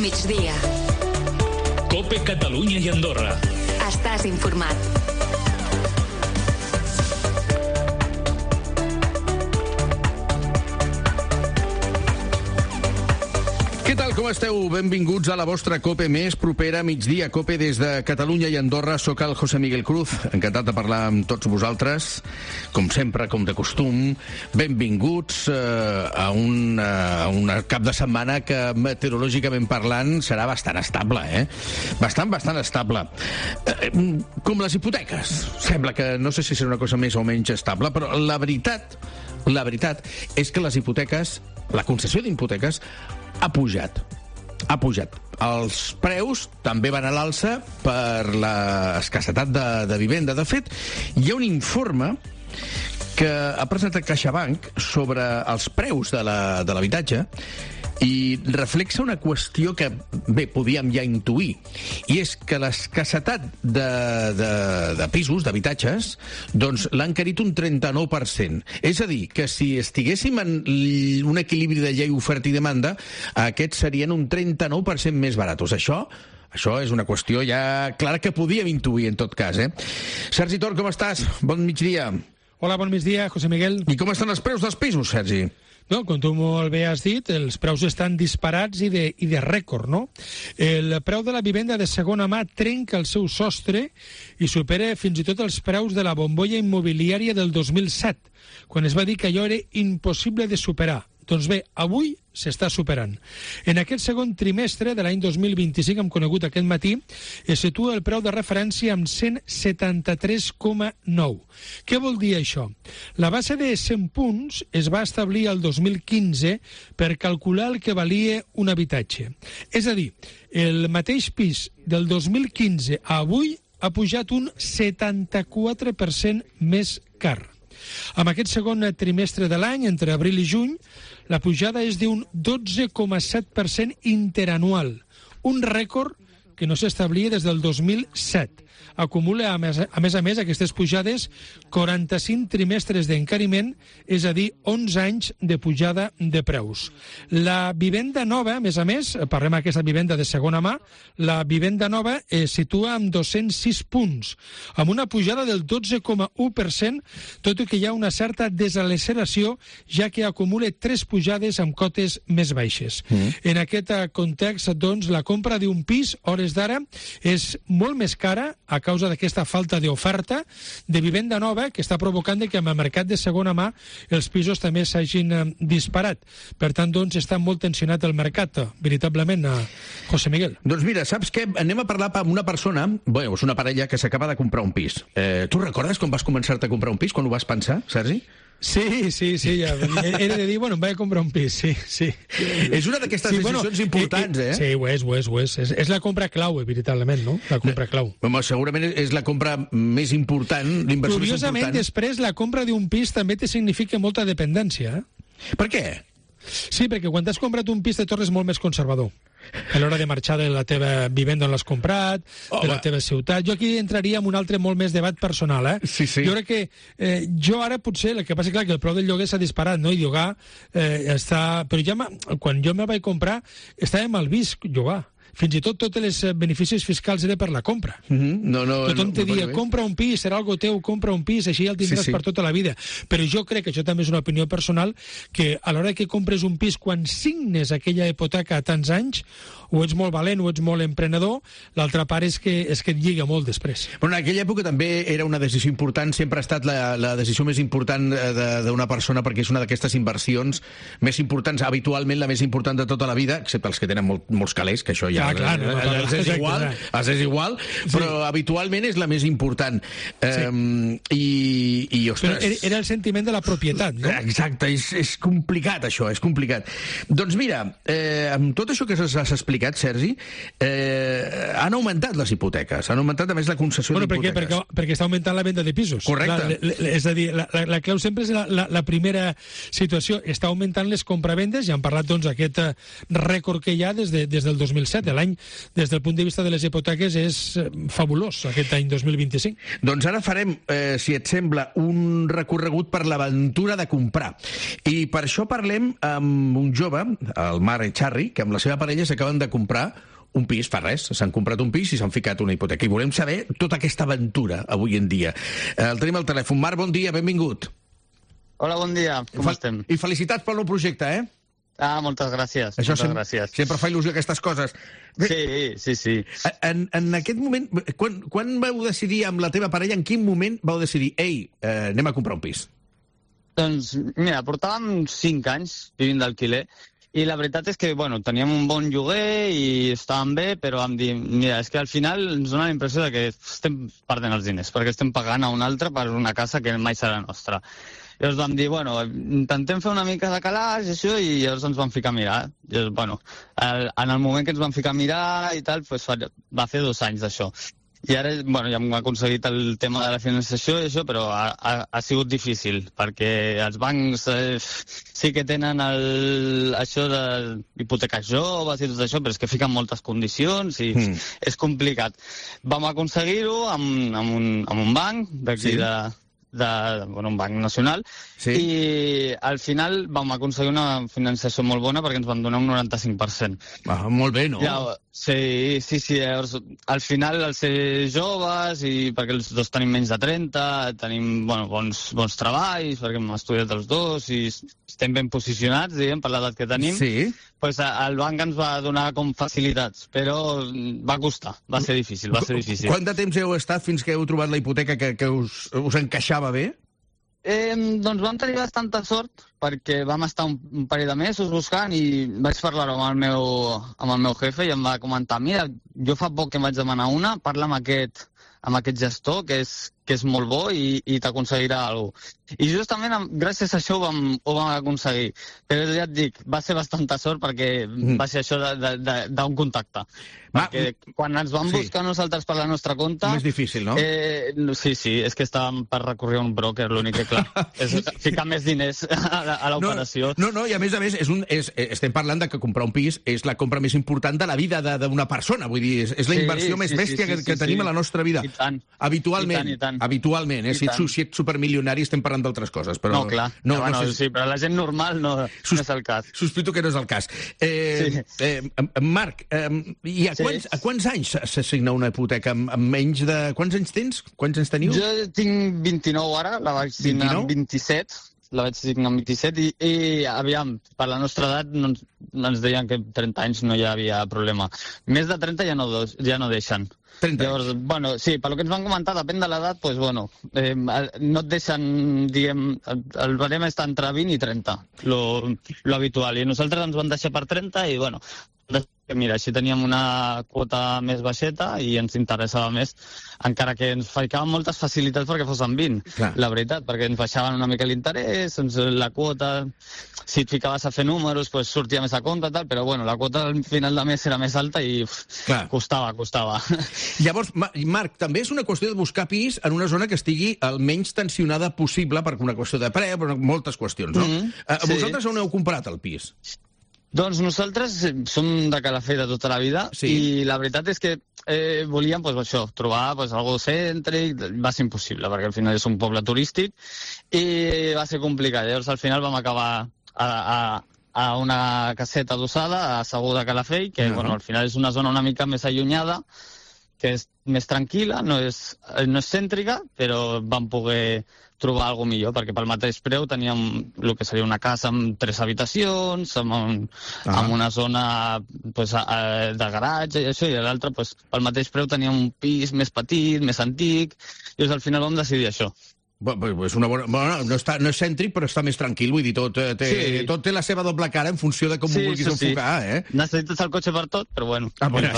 migdia. COPE Catalunya i Andorra. Estàs informat. Què tal, com esteu? Benvinguts a la vostra COPE més propera a migdia. COPE des de Catalunya i Andorra. Soc el José Miguel Cruz, encantat de parlar amb tots vosaltres. Com sempre, com de costum, benvinguts a un cap de setmana que, meteorològicament parlant, serà bastant estable, Bastant estable. Com les hipoteques. Sembla que, no sé si serà una cosa més o menys estable, però la veritat és que les hipoteques, la concessió d'hipoteques, ha pujat. Els preus també van a l'alça per l'escassetat de vivenda. De fet, hi ha un informe que ha presentat CaixaBank sobre els preus de l'habitatge i reflexa una qüestió que, bé, podíem ja intuir, i és que l'escassetat de pisos, d'habitatges, doncs l'ha encarit un 39%. És a dir, que si estiguéssim en un equilibri de llei, oferta i demanda, aquests serien un 39% més baratos. Això és una qüestió ja clara que podíem intuir, en tot cas, Sergi Tor, com estàs? Bon migdia. Hola, bon migdia, José Miguel. I com estan els preus dels pisos, Sergi? No, com tu molt bé has dit, els preus estan disparats i de rècord, no? El preu de la vivenda de segona mà trenca el seu sostre i supera fins i tot els preus de la bombolla immobiliària del 2007, quan es va dir que allò era impossible de superar. Doncs bé, avui s'està superant. En aquest segon trimestre de l'any 2025, hem conegut aquest matí, es situa el preu de referència amb 173,9. Què vol dir això? La base de 100 punts es va establir el 2015 per calcular el que valia un habitatge. És a dir, el mateix pis del 2015 a avui ha pujat un 74% més car. En aquest segon trimestre de l'any, entre abril i juny, la pujada és d'un 12,7% interanual, un rècord que no s'establia des del 2007. Acumula, a més a més, aquestes pujades 45 trimestres d'encariment, és a dir, 11 anys de pujada de preus. La vivenda nova, a més, parlem d'aquesta vivenda de segona mà, la vivenda nova es situa amb 206 punts, amb una pujada del 12,1%, tot i que hi ha una certa desaceleració, ja que acumula 3 pujades amb cotes més baixes. En aquest context, doncs, la compra d'un pis, hores d'ara, és molt més cara a causa d'aquesta falta d'oferta de vivenda nova que està provocant que en el mercat de segona mà els pisos també s'hagin disparat. Per tant, doncs, està molt tensionat el mercat, veritablement, José Miguel. Doncs mira, saps què? Anem a parlar amb una persona, és una parella que s'acaba de comprar un pis. Tu recordes com vas començar-te a comprar un pis, quan ho vas pensar, Sergi? Sí, ja. He de dir, em vaig comprar un pis, sí. És una d'aquestes decisions importants, Sí, ho és. És la compra clau, veritablement, no? La compra clau. Segurament és la compra més important, l'inversió més important. Curiosament, després, la compra d'un pis també te significa molta dependència. Per què? Sí, perquè quan t'has comprat un pis te tornes molt més conservador a l'hora de marxar de la teva vivenda on l'has comprat, de la teva ciutat. Jo aquí entraria en un altre molt més debat personal, Sí. Jo crec que jo ara potser, el que passa és que el preu del lloguer s'ha disparat, no? I llogar està... Però ja quan jo me vaig comprar estava mal vist llogar. Fins i tot tots els beneficis fiscals era per la compra. Tothom te dia, compra un pis, serà algo teu, compra un pis, així el tindràs per tota la vida. Però jo crec, que això també és una opinió personal, que a l'hora que compres un pis, quan signes aquella hipoteca a tants anys, o ets molt valent o ets molt emprenedor, l'altra part és que et lliga molt després. Però en aquella època també era una decisió important, sempre ha estat la decisió més important d'una persona, perquè és una d'aquestes inversions més importants, habitualment la més important de tota la vida, excepte els que tenen molts calés, que això ja és igual, però habitualment és la més important. I ostres... Però era el sentiment de la propietat, no? Exacte, és complicat això, és complicat. Doncs mira, amb tot això que s'ha explicat, Sergi, han augmentat les hipoteques, han augmentat a més la concessió d'hipoteques. Perquè està augmentant la venda de pisos. Correcte. És a dir, la clau sempre és la primera situació. Està augmentant les compravendes, ja hem parlat doncs aquest rècord que hi ha des del 2007, l'any, des del punt de vista de les hipoteques, és fabulós, aquest any 2025. Doncs ara farem, si et sembla, un recorregut per l'aventura de comprar. I per això parlem amb un jove, el Marc Echarri, que amb la seva parella s'acaben de comprar un pis, fa res, s'han comprat un pis i s'han ficat una hipoteca. I volem saber tota aquesta aventura avui en dia. El tenim al telèfon. Marc, bon dia, benvingut. Hola, bon dia, com estem? I felicitats pel nou projecte, eh? Moltes gràcies. Això gràcies. Sempre fa il·lusió aquestes coses. Sí. En aquest moment, quan vau decidir amb la teva parella, en quin moment vau decidir, ei, anem a comprar un pis? Doncs, mira, portàvem 5 anys vivint d'alquiler i la veritat és que, bueno, teníem un bon lloguer i estàvem bé, però vam dir, mira, és que al final ens dona la impressió de que estem perdent els diners, perquè estem pagant a un altre per una casa que mai serà nostra. Llavors vam dir, bueno, intentem fer una mica de calaix, això, i llavors ens vam ficar a mirar. Llavors, bueno, en el moment que ens vam ficar a mirar i tal, pues, va fer 2 anys d'això. I ara, bueno, ja hem aconseguit el tema de la financiació i això, però ha sigut difícil, perquè els bancs sí que tenen això d'hipoteques joves i tot això, però és que fiquen moltes condicions i és complicat. Vam aconseguir-ho amb un banc d'aquí un banc nacional, i al final vam aconseguir una financiació molt bona perquè ens van donar un 95%. Molt bé, no? Sí. Llavors, al final, al ser joves, i perquè els dos tenim menys de 30, tenim bons treballs, perquè hem estudiat els dos, i estem ben posicionats, diguem, per l'edat que tenim, doncs el banc ens va donar com facilitats, però va costar, va ser difícil. Quant de temps heu estat fins que heu trobat la hipoteca que us encaixava bé? Doncs vam tenir bastanta sort perquè vam estar un parell de mesos buscant i vaig parlar-ho amb el meu jefe i em va comentar, mira, jo fa poc que em vaig demanar una, parla amb aquest gestor que és molt bo i t'aconseguirà alguna cosa. I justament gràcies a això ho vam aconseguir. Però ja et dic, va ser bastanta sort perquè va ser això d'un contacte. Perquè quan ens vam buscar nosaltres per la nostra compte... Més difícil, no? Sí, és que estàvem per recórrer a un broker, l'únic que, clar, és ficar més diners a l'operació. No, i a més, estem parlant de que comprar un pis és la compra més important de la vida d'una persona. Vull dir, és la inversió més bèstia que tenim a la nostra vida. I tant. Habitualment, si ets supermilionari estem parlant d'altres coses, però... No, clar. Sí, però la gent normal no és el cas. Sospito que no és el cas. Marc, i a quants anys s'assigna una hipoteca? Amb menys de... Quants anys tens? Quants anys teniu? Jo tinc 29 ara, la vaig signar amb 27. La vaig signar amb 27 i aviam, per la nostra edat ens deien que 30 anys no hi havia problema. Més de 30 ja no deixen. Llavors, sí, pel que ens van comentar, depèn de l'edat, doncs, no et deixen, diguem, el barem està entre 20 i 30, lo habitual. I nosaltres ens van deixar per 30 i, mira, així teníem una quota més baixeta i ens interessava més, encara que ens ficaven moltes facilitats perquè fos en 20, la veritat, perquè ens baixaven una mica l'interès, la quota, si et ficaves a fer números, doncs sortia més a compte, però la quota al final de mes era més alta i costava. Llavors, Marc, també és una qüestió de buscar pis en una zona que estigui el menys tensionada possible, per una qüestió de preu, per moltes qüestions, no? Vosaltres on heu comprat el pis? Doncs nosaltres som de Calafell de tota la vida i la veritat és que volíem trobar algo cèntric, va ser impossible perquè al final és un poble turístic i va ser complicat. Llavors al final vam acabar a una caseta adossada a Segur de Calafell, que al final és una zona una mica més allunyada, que és més tranquil·la, no és cèntrica, però vam poder trobar alguna millor, perquè pel mateix preu teníem el que seria una casa amb 3 habitacions, amb una zona de garatge i això, i l'altra pel mateix preu teníem un pis més petit, més antic, i al final vam decidir això. És una bona... no és cèntric, però està més tranquil, vull dir, tot té la seva doble cara en funció de com ho vulguis enfocar, Necessites el cotxe per tot, però bueno.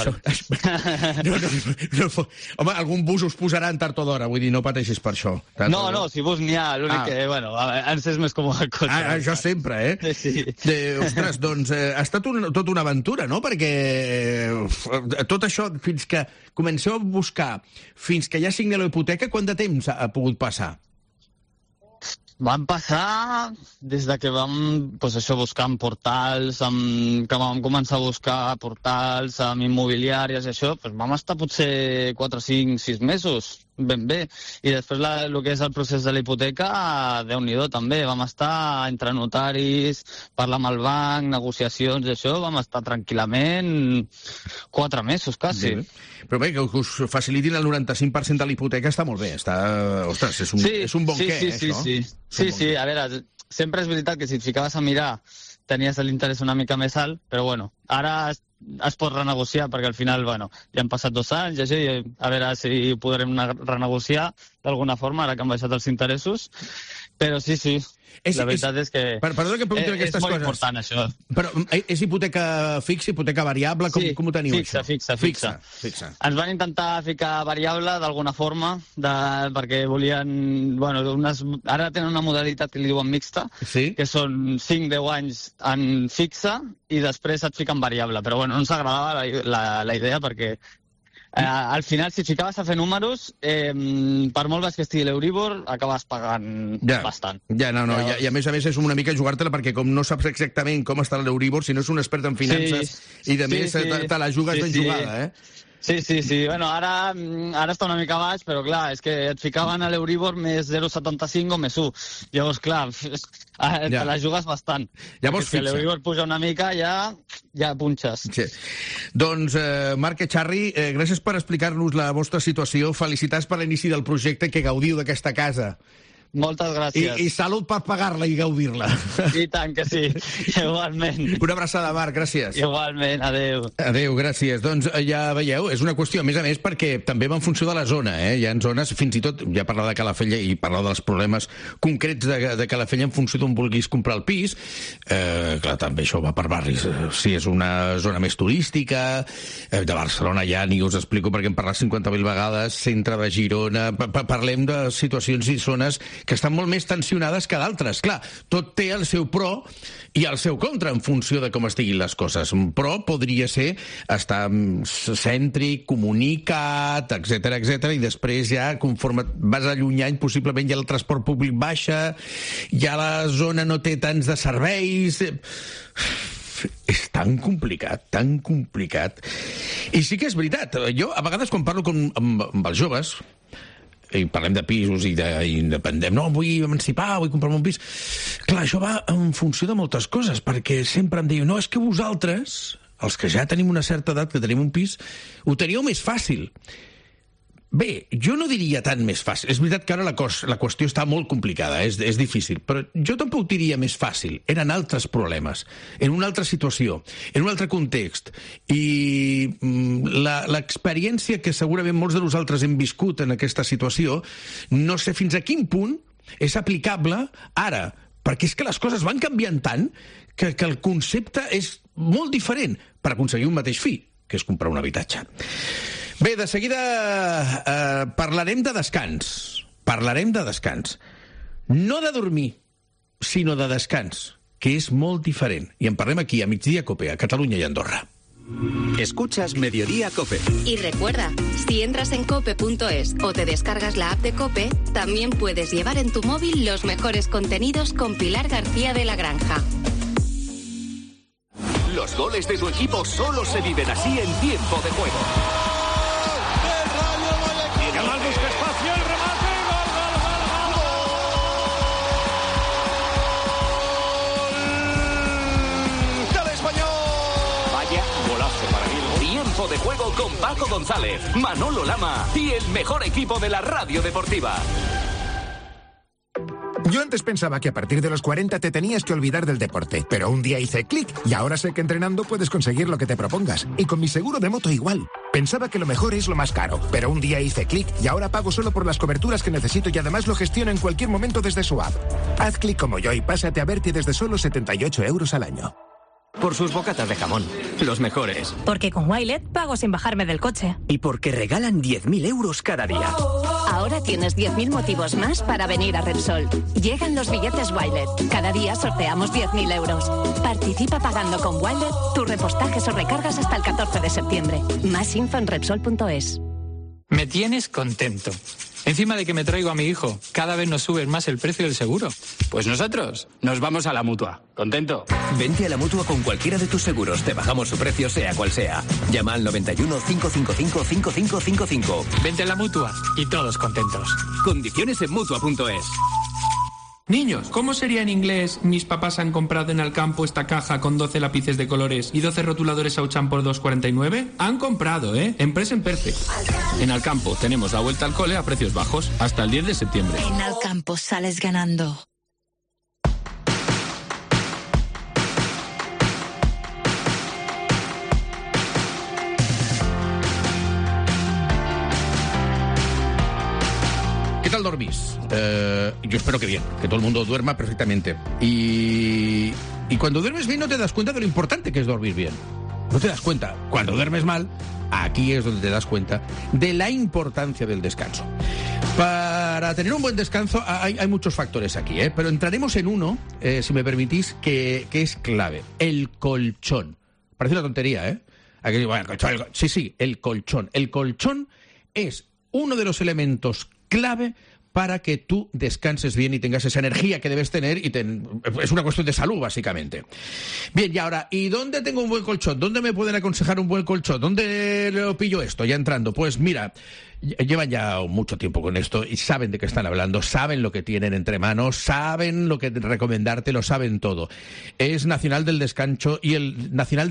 Home, algun bus us posaran tard o d'hora, vull dir, no pateixis per això. No, si bus n'hi ha, l'únic que, ens és més còmode el cotxe. Això sempre, Ostres, doncs ha estat tota una aventura, no? Perquè tot això, fins que comenceu a buscar, fins que ja signa la hipoteca, quant de temps ha pogut passar? Van passar des de que vam buscar en portals, que vam començar a buscar portals amb immobiliàries i això, vam estar potser 4, 5, 6 mesos, ben bé. I després el que és el procés de la hipoteca, Déu-n'hi-do també. Vam estar entre notaris, parlar amb el banc, negociacions i això, vam estar tranquil·lament 4 mesos, quasi. Però bé, que us facilitin el 95% de la hipoteca està molt bé. Ostres, és un bon què, això? Sí, a veure, sempre és veritat que si et ficaves a mirar tenies l'interès una mica més alt, però bueno, ara es pot renegociar, perquè al final, ja han passat 2 anys, i a veure si ho podrem renegociar d'alguna forma, ara que han baixat els interessos, però sí. La veritat és que perdó que pregunti aquestes coses. És molt important, això. Però és hipoteca fixa, hipoteca variable? Com ho teniu, això? Fixa. Ens van intentar ficar variable d'alguna forma, perquè volien... Ara tenen una modalitat que li diuen mixta, que són 5-10 anys en fixa i després et fiquen variable. Però no ens agradava la idea perquè... al final, si et ficaves a fer números, per molt baix que estigui l'Euribor, acabes pagant bastant. I a més és una mica jugar-te-la, perquè com no saps exactament com està l'Euribor, si no és un expert en finances i de més te la jugues ben jugada, Sí. Ara està una mica baix, però clar, és que et ficaven a l'Euribor més 0,75 o més 1. Llavors, clar, te la jugues bastant. Llavors, si l'Euribor puja una mica, ja punxes. Sí. Doncs, Marc Echarri, gràcies per explicar-nos la vostra situació. Felicitats per l'inici del projecte, que gaudiu d'aquesta casa. Moltes gràcies. I salut per pagar-la i gaudir-la. I tant que sí, igualment. Una abraçada, Marc, gràcies. Igualment, adeu. Adeu, gràcies. Doncs ja veieu, és una qüestió, a més, perquè també va en funció de la zona, Hi ha zones, fins i tot, ja parlar de Calafell i parlar dels problemes concrets de Calafell en funció d'on vulguis comprar el pis. Clar, també això va per barris. Si és una zona més turística, de Barcelona ja ni us explico perquè hem parlat 50.000 vegades, centre de Girona, parlem de situacions i zones que estan molt més tensionades que d'altres. Clar, tot té el seu pro i el seu contra en funció de com estiguin les coses. Un pro podria ser estar cèntric, comunicat, etc, i després ja, conforme vas allunyant, possiblement ja el transport públic baixa, ja la zona no té tants de serveis... És tan complicat. I sí que és veritat. Jo, a vegades, quan parlo amb els joves, i parlem de pisos i d'independent, no, vull emancipar, vull comprar-me un pis... Clar, això va en funció de moltes coses, perquè sempre em diuen, no, és que vosaltres, els que ja tenim una certa edat, que tenim un pis, ho teníeu més fàcil. Bé, jo no diria tant més fàcil. És veritat que ara la qüestió està molt complicada, és difícil, però jo tampoc diria més fàcil. Eren altres problemes, en una altra situació, en un altre context. I l'experiència que segurament molts de nosaltres hem viscut en aquesta situació, no sé fins a quin punt és aplicable ara, perquè és que les coses van canviant tant que el concepte és molt diferent per aconseguir un mateix fi, que és comprar un habitatge. Bé, de seguida parlarem de descans. No de dormir, sinó de descans, que és molt diferent. I en parlem aquí, a Migdia Cope, a Catalunya i Andorra. Escuchas Mediodía Cope. Y recuerda, si entras en cope.es o te descargas la app de Cope, también puedes llevar en tu móvil los mejores contenidos con Pilar García de la Granja. Los goles de tu equipo solo se viven así en tiempo de juego. Yamal busca espacio, el remate, gol del Español. Vaya golazo para Bilbao. Tiempo de juego con Paco González, Manolo Lama y el mejor equipo de la radio deportiva. Yo antes pensaba que a partir de los 40 te tenías que olvidar del deporte, pero un día hice clic y ahora sé que entrenando puedes conseguir lo que te propongas. Y con mi seguro de moto igual. Pensaba que lo mejor es lo más caro, pero un día hice clic y ahora pago solo por las coberturas que necesito y además lo gestiono en cualquier momento desde su app. Haz clic como yo y pásate a Berti desde solo 78 euros al año. Por sus bocatas de jamón, los mejores. Porque con Wilet pago sin bajarme del coche. Y porque regalan 10.000 euros cada día. Ahora tienes 10.000 motivos más para venir a Repsol. Llegan los billetes Wilet. Cada día sorteamos 10.000 euros. Participa pagando con Wilet tus repostajes o recargas hasta el 14 de septiembre. Más info en Repsol.es. Me tienes contento. Encima de que me traigo a mi hijo, cada vez nos suben más el precio del seguro. Pues nosotros nos vamos a la Mutua. ¿Contento? Vente a la Mutua con cualquiera de tus seguros. Te bajamos su precio sea cual sea. Llama al 91 555 5555. Vente a la Mutua y todos contentos. Condiciones en Mutua.es. Niños, ¿cómo sería en inglés? Mis papás han comprado en Alcampo esta caja con 12 lápices de colores y 12 rotuladores Auchan por 2,49. Han comprado, en Present Perfect. En Alcampo tenemos la vuelta al cole a precios bajos hasta el 10 de septiembre. En Alcampo sales ganando. ¿Qué tal dormís? Yo espero que bien, que todo el mundo duerma perfectamente. Y cuando duermes bien no te das cuenta de lo importante que es dormir bien. No te das cuenta. Cuando duermes mal, aquí es donde te das cuenta de la importancia del descanso. Para tener un buen descanso hay muchos factores aquí, pero entraremos en uno, si me permitís, que es clave. El colchón. Parece una tontería, ¿eh? Aquí, bueno, sí, el colchón. El colchón es uno de los elementos clave para que tú descanses bien y tengas esa energía que debes tener es una cuestión de salud, básicamente. Bien, y ahora, ¿y dónde tengo un buen colchón? ¿Dónde me pueden aconsejar un buen colchón? ¿Dónde lo pillo esto? Ya entrando, pues mira, llevan ya mucho tiempo con esto y saben de qué están hablando, saben lo que tienen entre manos, saben lo que recomendarte, lo saben todo. Es Nacional del Descanso y el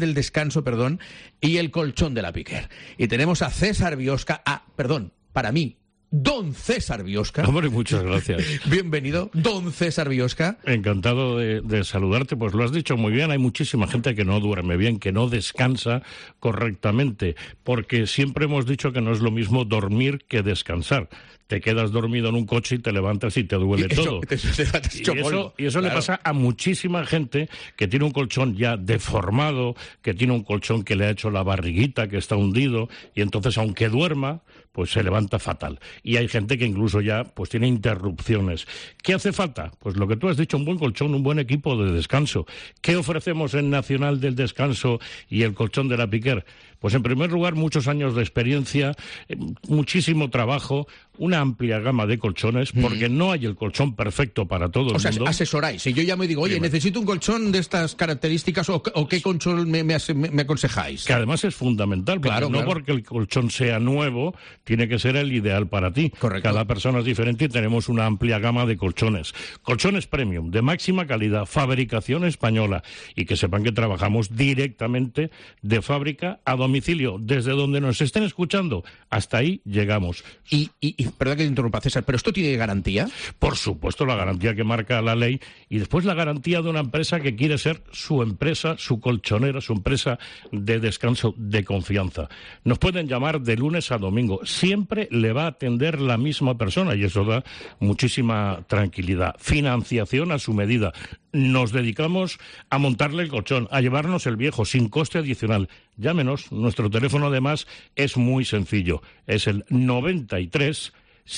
colchón de la Piquer. Y tenemos a César Biosca, para mí, Don César Biosca. Hombre, muchas gracias. Bienvenido, Don César Biosca. Encantado de saludarte. Pues lo has dicho muy bien, hay muchísima gente que no duerme bien, que no descansa correctamente, porque siempre hemos dicho que no es lo mismo dormir que descansar. Te quedas dormido en un coche y te levantas y te duele todo. Y eso le pasa a muchísima gente que tiene un colchón ya deformado, que tiene un colchón que le ha hecho la barriguita, que está hundido, y entonces aunque duerma, pues se levanta fatal. Y hay gente que incluso ya pues tiene interrupciones. ¿Qué hace falta? Pues lo que tú has dicho, un buen colchón, un buen equipo de descanso. ¿Qué ofrecemos en Nacional del Descanso y el colchón de la Piquer? Pues en primer lugar, muchos años de experiencia, muchísimo trabajo, una amplia gama de colchones, porque no hay el colchón perfecto para todo el mundo. O sea, asesoráis. Si yo llamo y digo, oye, necesito un colchón de estas características, o qué colchón me aconsejáis. Que además es fundamental, porque porque el colchón sea nuevo, tiene que ser el ideal para ti. Correcto. Cada persona es diferente y tenemos una amplia gama de colchones. Colchones premium, de máxima calidad, fabricación española, y que sepan que trabajamos directamente de fábrica a domicilio, desde donde nos estén escuchando, hasta ahí llegamos. Y perdón que te interrumpa, César, ¿pero esto tiene garantía? Por supuesto, la garantía que marca la ley, y después la garantía de una empresa que quiere ser su empresa, su colchonera, su empresa de descanso de confianza. Nos pueden llamar de lunes a domingo, siempre le va a atender la misma persona, y eso da muchísima tranquilidad. Financiación a su medida. Nos dedicamos a montarle el colchón, a llevarnos el viejo, sin coste adicional. Llámenos, nuestro teléfono además es muy sencillo, es el 93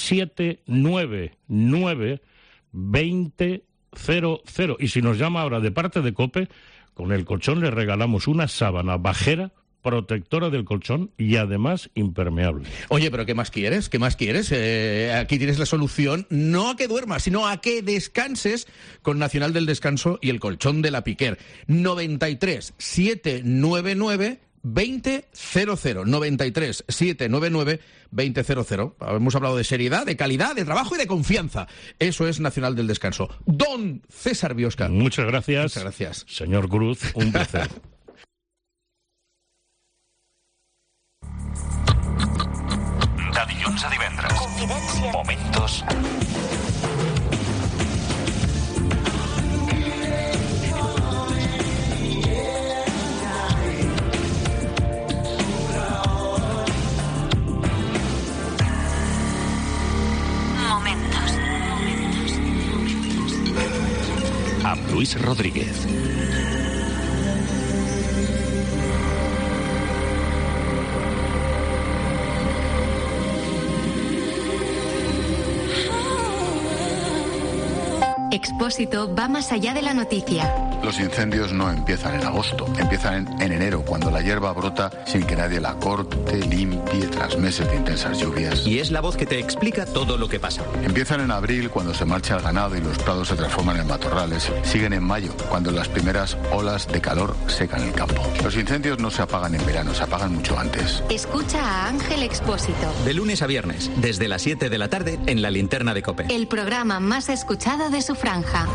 799 2000. Y si nos llama ahora de parte de COPE, con el colchón le regalamos una sábana bajera, protectora del colchón y además impermeable. Oye, pero ¿qué más quieres? ¿Qué más quieres? Aquí tienes la solución, no a que duermas, sino a que descanses con Nacional del Descanso y el colchón de la Piquer. 93 799 2000. 93 799 2000. Hemos hablado de seriedad, de calidad, de trabajo y de confianza. Eso es Nacional del Descanso. Don César Biosca. Muchas gracias. Muchas gracias. Señor Cruz, un placer. De dilluns a divendres. Confidència. Momentos amb Luis Rodríguez. Expósito va más allá de la noticia. Los incendios no empiezan en agosto, empiezan en enero, cuando la hierba brota sin que nadie la corte, limpie, tras meses de intensas lluvias. Y es la voz que te explica todo lo que pasa. Empiezan en abril, cuando se marcha el ganado y los prados se transforman en matorrales. Siguen en mayo, cuando las primeras olas de calor secan el campo. Los incendios no se apagan en verano, se apagan mucho antes. Escucha a Ángel Expósito. De lunes a viernes, desde las 7 de la tarde, en la Linterna de COPE. El programa más escuchado de su franja.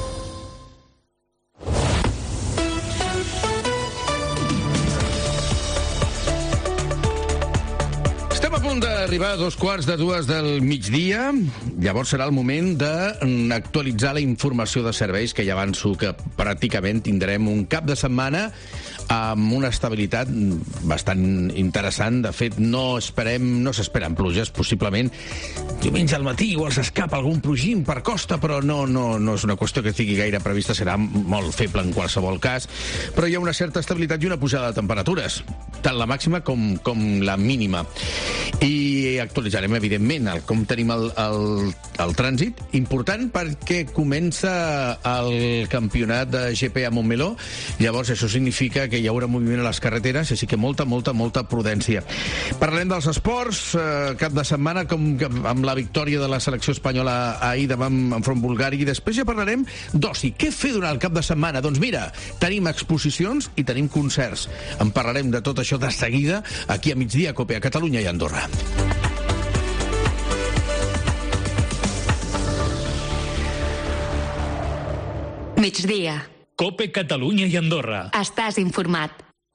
Estem a punt d'arribar a 2:45 del migdia. Llavors serà el moment d'actualitzar la informació de serveis, que ja avanço que pràcticament tindrem un cap de setmana amb una estabilitat bastant interessant. De fet, no s'esperen pluges, possiblement diumenge al matí igual s'escapa algun plogim per costa, però no és una qüestió que estigui gaire prevista, serà molt feble en qualsevol cas, però hi ha una certa estabilitat i una pujada de temperatures, tant la màxima com la mínima. I actualitzarem, evidentment, com tenim el trànsit, important perquè comença el campionat de GP a Montmeló. Llavors això significa que hi haurà moviment a les carreteres, així que molta prudència. Parlarem dels esports, cap de setmana, com amb la victòria de la selecció espanyola ahir davant enfront Bulgària, i després ja parlarem d'oci. Què fer durant el cap de setmana? Doncs mira, tenim exposicions i tenim concerts. En parlarem de tot això de seguida, aquí a Migdia, COPE, a Catalunya i a Andorra. Migdia. COPE Catalunya i Andorra. Estàs informat.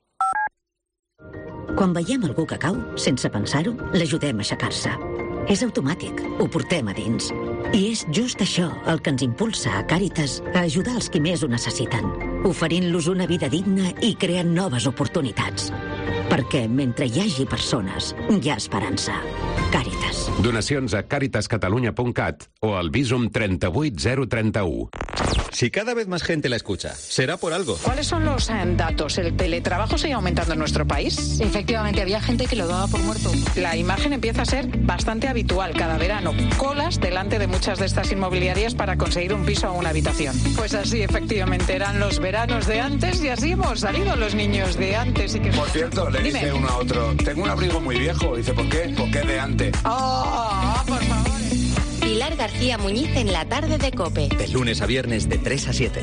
Quan veiem algú que cau, sense pensar-ho, l'ajudem a aixecar-se. És automàtic, ho portem a dins. I és just això el que ens impulsa a Càritas a ajudar els qui més ho necessiten, oferint-los una vida digna i creant noves oportunitats. Perquè mentre hi hagi persones, hi ha esperança. Càritas. Donacions a caritascatalunya.cat o al Visum 38031. Si cada vez más gente la escucha, será por algo. ¿Cuáles son los datos? ¿El teletrabajo sigue aumentando en nuestro país? Efectivamente, había gente que lo daba por muerto. La imagen empieza a ser bastante habitual cada verano. Colas delante de muchas de estas inmobiliarias para conseguir un piso o una habitación. Pues así, efectivamente, eran los veranos de antes y así hemos salido los niños de antes. Y que... Por cierto, le dice uno a otro, tengo un abrigo muy viejo. Dice, ¿por qué? Porque es de antes. ¡Oh, por favor! Pilar García Muñiz en la tarde de COPE. De lunes a viernes de 3 a 7.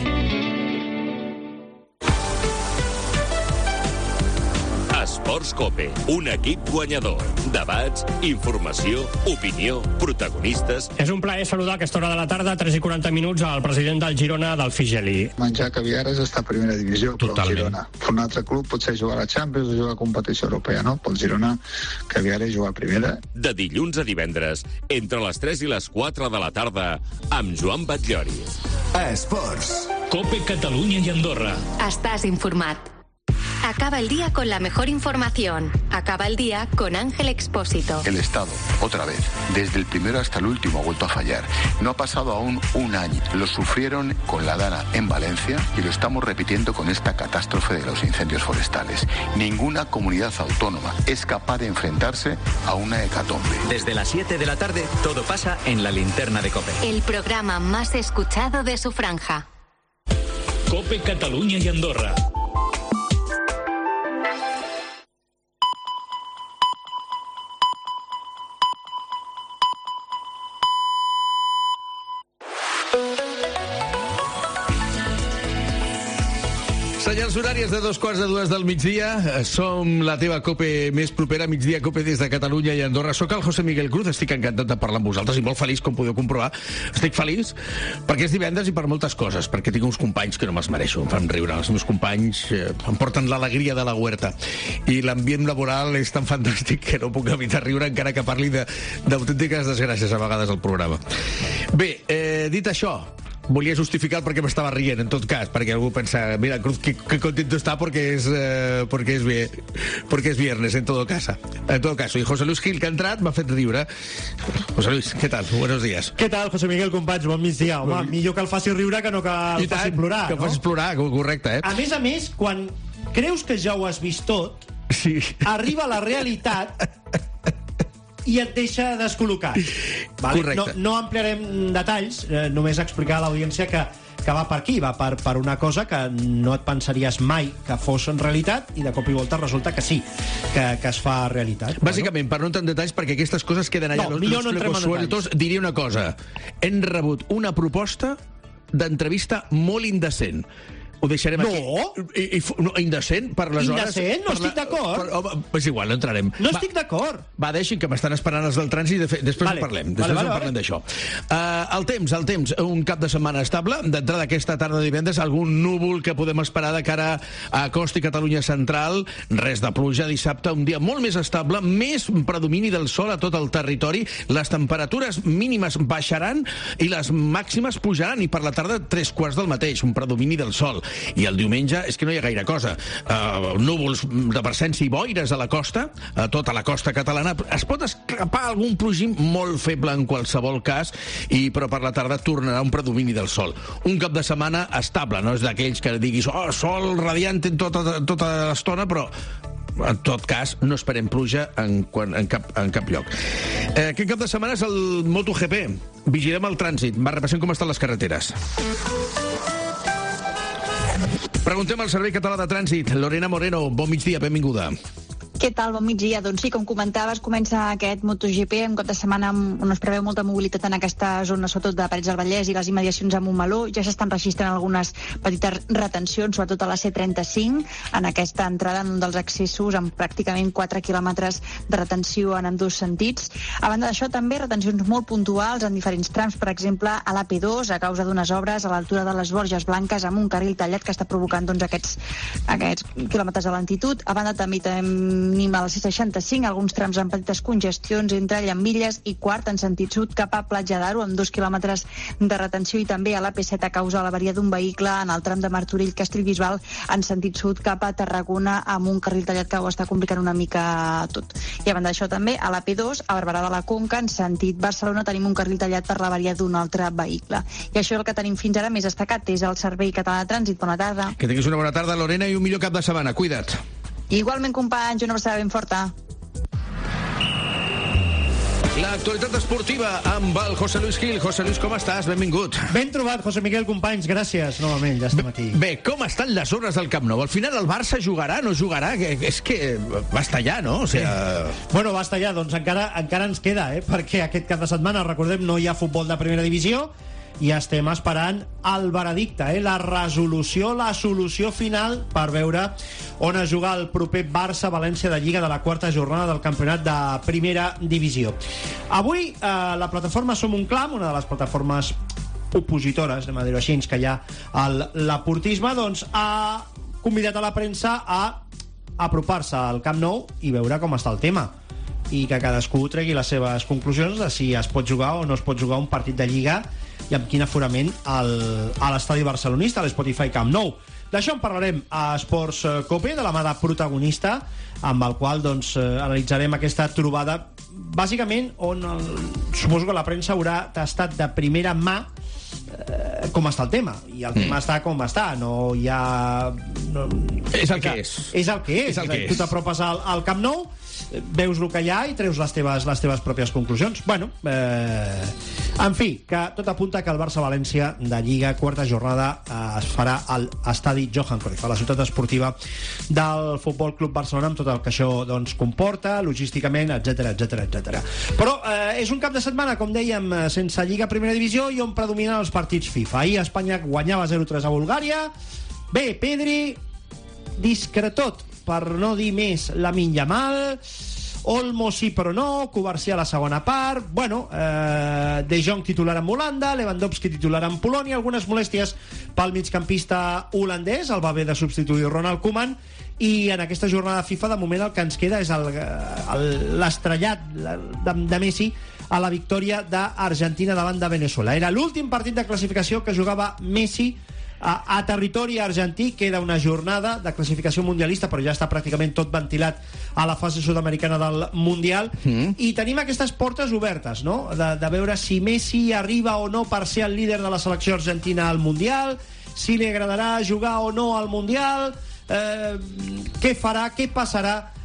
Esports COPE, un equip guanyador. Debats, informació, opinió, protagonistes... És un plaer saludar a aquesta hora de la tarda, 3:40, al president del Girona, Delfí Geli. Menjar caviar és estar a primera divisió, però el Girona. Un altre club potser jugar a la Champions o jugar a competició europea, no? Pel Girona, caviar és jugar a primera. De dilluns a divendres, entre les 3 i les 4 de la tarda, amb Joan Batllori. Esports. COPE Catalunya y Andorra. Estás informat. Acaba el día con la mejor información. Acaba el día con Ángel Expósito. El Estado, otra vez, desde el primero hasta el último, ha vuelto a fallar. No ha pasado aún un año. Lo sufrieron con la Dana en Valencia y lo estamos repitiendo con esta catástrofe de los incendios forestales. Ninguna comunidad autónoma es capaz de enfrentarse a una hecatombe. Desde las 7 de la tarde, todo pasa en la Linterna de COPE. El programa más escuchado de su franja. COPE Catalunya y Andorra. Senyals horàries de 2:45 del migdia. Som la teva COPE més propera, Migdia COPE des de Catalunya i Andorra. Soc el José Miguel Cruz, estic encantat de parlar amb vosaltres i molt feliç, com podeu comprovar. Estic feliç perquè és divendres i per moltes coses, perquè tinc uns companys que no me'ls mereixo, em fan riure. Els meus companys em porten l'alegria de la huerta i l'ambient laboral és tan fantàstic que no puc evitar riure encara que parli d'autèntiques desgràcies a vegades al programa. Bé, dit això, volia justificar el perquè m'estava rient, en tot cas, perquè algú pensa, mira, Cruz, que contento está porque es viernes, en todo caso. Y José Luis Gil, que ha entrat, m'ha fet riure. José Luis, ¿qué tal? Buenos días. Què tal, José Miguel, companys? Bon migdia. Home, millor que el faci riure que no que el faci plorar, que el faci plorar, correcte, eh? A més, quan creus que ja ho has vist tot, sí, arriba la realitat i et deixa descol·locat. Vale? Correcte. No ampliarem detalls, només explicar a l'audiència que va per aquí, va per una cosa que no et pensaries mai que fos en realitat i de cop i volta resulta que sí, que es fa realitat. Bàsicament, per no entrar en detalls, perquè aquestes coses queden allà. Millor no entrem en detalls. Diria una cosa. Hem rebut una proposta d'entrevista molt indecent. Ho deixarem aquí. No, indecent per les hores... Indecent? No estic d'acord. És igual, no entrarem. No estic d'acord. Va, deixin que m'estan esperant els del trànsit, després en parlem. Després en parlem d'això. El temps, un cap de setmana estable. D'entrada aquesta tarda de divendres, algun núvol que podem esperar de cara a Costa i Catalunya Central. Res de pluja. Dissabte, un dia molt més estable, més predomini del sol a tot el territori. Les temperatures mínimes baixaran i les màximes pujaran, i per la tarda 3/4 del mateix, un predomini del sol. I el diumenge és que no hi ha gaire cosa. Núvols de presència i boires a la costa, a tota la costa catalana. Es pot escapar algun plogim molt feble en qualsevol cas, però per la tarda tornarà un predomini del sol. Un cap de setmana estable, no és d'aquells que diguis sol radiant tota l'estona, però en tot cas no esperem pluja en cap lloc. Aquest cap de setmana és el MotoGP. Vigilem el trànsit. Va, repassem com estan les carreteres. Preguntem al Servei Català de Trànsit. Lorena Moreno, bon migdia, benvinguda. Què tal? Bon migdia. Doncs sí, com comentaves, comença aquest MotoGP un cap de setmana on es preveu molta mobilitat en aquesta zona, sobretot de Parets del Vallès i les immediacions a Montmeló. Ja s'estan registrant algunes petites retencions, sobretot a la C35, en aquesta entrada en un dels accessos, amb pràcticament 4 quilòmetres de retenció en ambdós sentits. A banda d'això, també retencions molt puntuals en diferents trams, per exemple, a l'AP2, a causa d'unes obres a l'altura de les Borges Blanques, amb un carril tallat que està provocant aquests quilòmetres de lentitud. A banda també tenim a la C65 alguns trams amb petites congestions entre Llambilles i Quart en sentit sud cap a Platja d'Aro, amb 2 quilòmetres de retenció, i també a l'AP7 a causa de l'avaria d'un vehicle en el tram de Martorell-Castellbisbal en sentit sud cap a Tarragona, amb un carril tallat que ho està complicant una mica tot. I a banda d'això també a l'AP2 a Barberà de la Conca en sentit Barcelona tenim un carril tallat per l'avaria d'un altre vehicle. I això és el que tenim fins ara més destacat. És el Servei Català de Trànsit. Bona tarda. Que tinguis una bona tarda, Lorena, i un millor cap de setmana. Cuida't. Igualment, companys, una abraçada ben forta. L'actualitat esportiva amb el José Luis Gil. José Luis, com estàs? Benvingut. Ben trobat, José Miguel, companys. Gràcies, novament, ja estem aquí. Bé, com estan les hores del Camp Nou? Al final el Barça jugarà, no jugarà? És que va estar allà, no? Bueno, va estar allà, doncs encara ens queda, perquè aquest cap de setmana, recordem, no hi ha futbol de primera divisió, i estem esperant el veredicte, la resolució, la solució final per veure on es juga el proper Barça-València de Lliga de la quarta jornada del campionat de primera divisió. Avui la plataforma Som un Clam, una de les plataformes opositores, anem a dir-ho així, que hi ha a l'aportisme, doncs ha convidat a la premsa a apropar-se al Camp Nou i veure com està el tema, i que cadascú tregui les seves conclusions de si es pot jugar o no es pot jugar un partit de Lliga i amb quin aforament a l'estadi barcelonista, a l'Spotify Camp Nou. D'això en parlarem a Esports Cope, de la mà de Protagonista, amb el qual analitzarem aquesta trobada, bàsicament on suposo que la premsa haurà tastat de primera mà com està el tema, i el tema està com està, no hi ha... És el que és. És el que és. Tu t'apropes al Camp Nou, veus el que hi ha i treus les teves pròpies conclusions. Bueno, en fi, que tot apunta que el Barça-València de Lliga, quarta jornada, es farà a l'estadi Johan Cruyff, a la ciutat esportiva del Futbol Club Barcelona, amb tot el que això comporta, logísticament, etc. Però és un cap de setmana, com dèiem, sense Lliga Primera Divisió i on predominen els partits FIFA. Ahir Espanya guanyava 0-3 a Bulgària. Bé, Pedri, discretot, per no dir més, Lamine Yamal, Olmo sí però no, Covarsí a la segona part, De Jong titular amb Holanda, Lewandowski titular amb Polònia, algunes molèsties pel migcampista holandès, el va haver de substituir Ronald Koeman, i en aquesta jornada FIFA de moment el que ens queda és l'estrellat de Messi a la victòria d'Argentina davant de Venezuela. Era l'últim partit de classificació que jugava Messi a territori argentí. Queda una jornada de classificació mundialista, però ja està pràcticament tot ventilat a la fase sud-americana del Mundial, i tenim aquestes portes obertes, no? De veure si Messi arriba o no per ser el líder de la selecció argentina al Mundial, si li agradarà jugar o no al Mundial, què farà, què passarà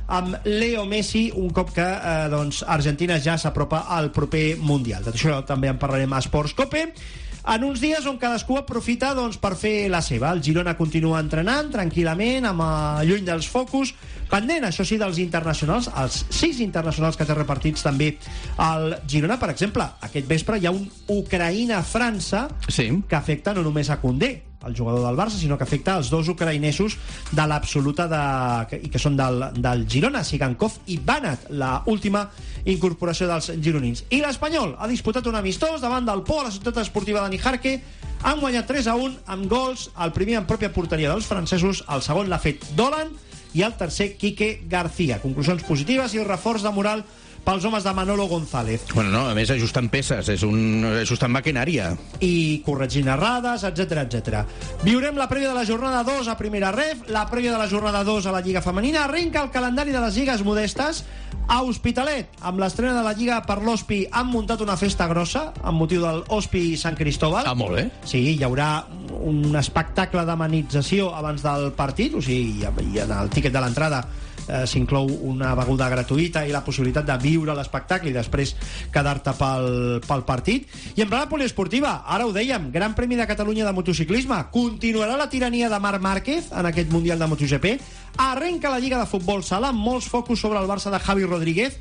amb Leo Messi, un cop que Argentina ja s'apropa al proper Mundial. D'això també en parlarem a Sports Cope. En uns dies on cadascú aprofita per fer la seva. El Girona continua entrenant tranquil·lament, lluny dels focus, pendent, això sí, dels internacionals, els 6 internacionals que té repartits també al Girona. Per exemple, aquest vespre hi ha un Ucraïna-França que afecta no només a Koundé, el jugador del Barça, sinó que afecta els 2 ucraïnesos de l'absoluta i que són del Girona, Sigankov i Banat, la última incorporació dels gironins. I l'Espanyol ha disputat un amistós davant del Por a la ciutat esportiva de Nijarque. Han guanyat 3-1 amb gols, el primer en pròpia porteria dels francesos, el segon l'ha fet Dolan i el tercer Quique García. Conclusions positives i reforç de moral pels homes de Manolo González. Bueno, no, a més ajustant peces, ajustant maquinària. I corregint errades, etc. Viurem la prèvia de la jornada 2 a Primera Ref, la prèvia de la jornada 2 a la Lliga Femenina. Arrenca el calendari de les lligues modestes. A Hospitalet, amb l'estrena de la Lliga per l'Hospi, han muntat una festa grossa amb motiu del Hospi Sant Cristóbal. Molt bé. Sí, hi haurà un espectacle d'amenització abans del partit, o sigui, en el tíquet de l'entrada s'inclou una beguda gratuïta i la possibilitat de viure l'espectacle i després quedar-te pel partit. I en plana poliesportiva, ara ho dèiem, Gran Premi de Catalunya de motociclisme, continuarà la tirania de Marc Márquez en aquest Mundial de MotoGP, arrenca la Lliga de Futbol Sala amb molts focus sobre el Barça de Javi Rodríguez.